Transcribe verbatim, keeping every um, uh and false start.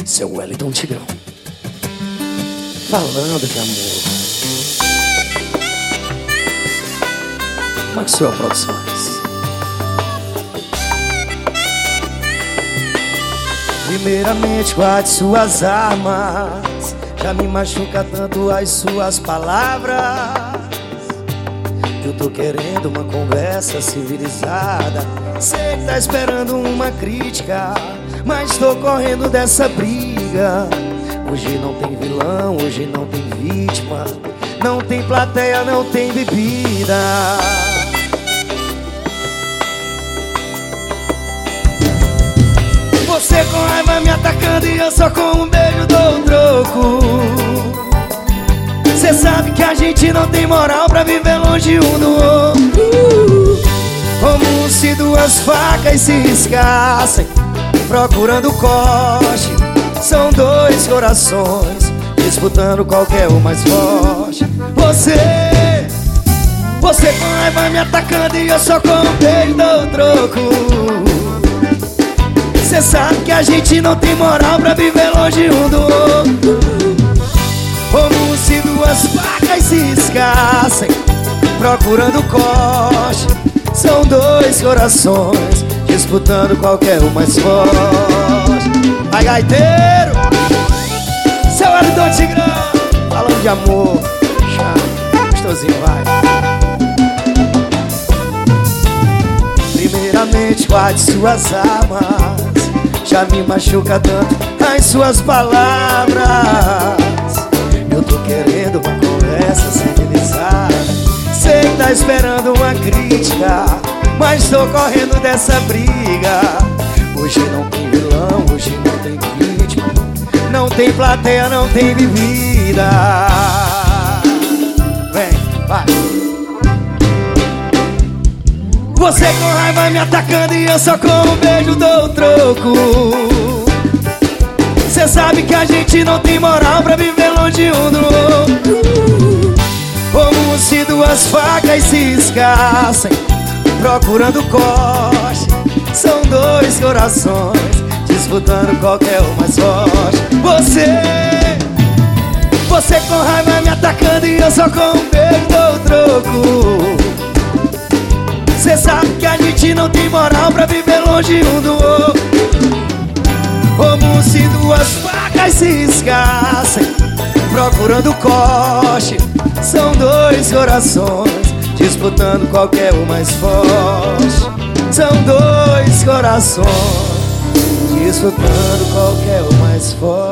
Seu Wellington Tigrão, falando de amor. Maxwell Produções. Primeiramente guarde suas armas, já me machuca tanto as suas palavras. Eu tô querendo uma conversa civilizada, sei que tá esperando uma crítica, mas tô correndo dessa briga. Hoje não tem vilão, hoje não tem vítima, não tem plateia, não tem bebida. Você com raiva me atacando e eu só com um beijo dou um troco. Cê sabe que a gente não tem moral pra viver longe um do outro. Como se duas facas se riscassem, procurando corte. São dois corações disputando qual que é o mais forte. Você, você com raiva me atacando e eu só com um beijo dou um troco. Cê sabe que a gente não tem moral pra viver longe um do outro. Como se duas facas se riscassem, procurando corte. São dois corações disputando qual que é o mais forte. Vai, gaiteiro! Seu Wellington Tigrão, falando de amor. Chama, gostosinho, vai. Primeiramente guarde suas armas, já me machuca tanto as suas palavras. Eu tô querendo uma conversa civilizada, sei que tá esperando uma crítica, mas tô correndo dessa briga. Hoje não tem vilão, hoje não tem vítima, não tem plateia, não tem bebida. Vem, vai. Você com raiva me atacando e eu só com um beijo dou um troco. Cê sabe que a gente não tem moral pra viver longe um do outro. Como se duas facas se riscassem, procurando corte. São dois corações disputando qual que é o mais forte. Você, você com raiva me atacando e eu só com um beijo dou um troco. Cê sabe que a gente não tem moral pra viver longe um do outro. Como se duas facas se riscassem, procurando corte. São dois corações disputando qual que é o mais forte. São dois corações disputando qual que é o mais forte.